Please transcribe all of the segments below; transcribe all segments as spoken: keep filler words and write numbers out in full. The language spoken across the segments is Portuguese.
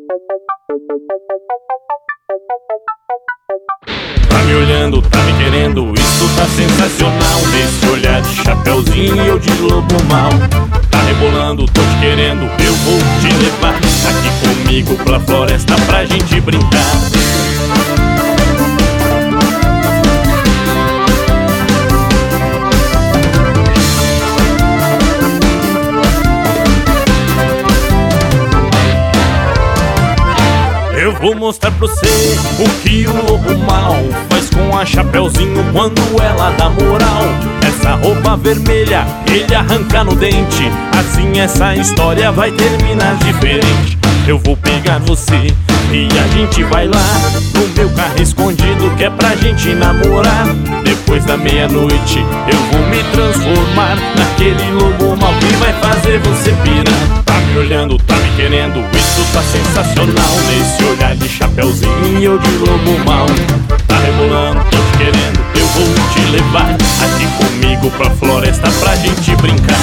Tá me olhando, tá me querendo, isso tá sensacional. Nesse olhar de chapeuzinho eu de lobo mal. Tá rebolando, tô te querendo, eu vou te levar aqui comigo pra floresta pra gente brincar. Eu vou mostrar pra você o que o lobo mal faz com a Chapeuzinho quando ela dá moral. Essa roupa vermelha ele arranca no dente, assim essa história vai terminar diferente. Eu vou pegar você e a gente vai lá no meu carro escondido, que é pra gente namorar. Depois da meia-noite eu vou me transformar naquele lobo mal que vai fazer você pirar. Tá me olhando, tá me querendo, isso tá sensacional. Nesse olhar de chapeuzinho eu de lobo mal. Tá rebolando, tô te querendo, eu vou te levar aqui comigo pra floresta pra gente brincar.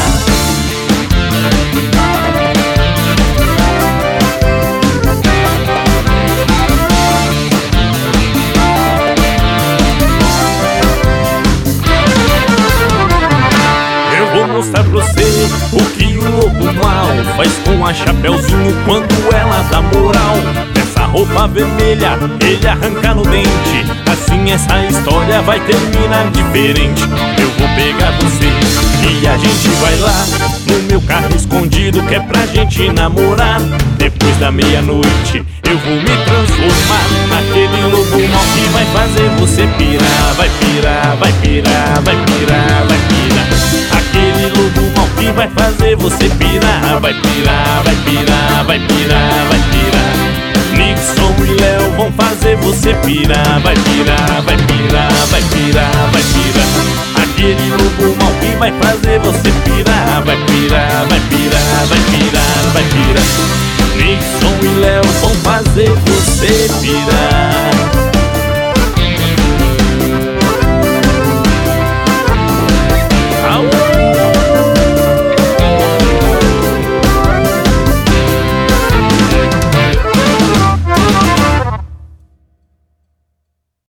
Vou mostrar pra você o que o lobo mal faz com a Chapeuzinho quando ela dá moral. Essa roupa vermelha ele arranca no dente, assim essa história vai terminar diferente. Eu vou pegar você e a gente vai lá no meu carro escondido, que é pra gente namorar. Depois da meia-noite eu vou me transformar naquele lobo mal que vai fazer você pirar. Vai pirar, vai pirar, vai pirar, vai pirar. Aquele lobo mal que vai fazer você pirar. Vai pirar, vai pirar, vai pirar, vai pirar. Nixon e Léo vão fazer você pirar. Vai pirar, vai pirar, vai pirar, vai pirar. Aquele lobo mal que vai fazer você pirar. Vai pirar, vai pirar, vai pirar, vai pirar. Nixon e Léo vão fazer você pirar.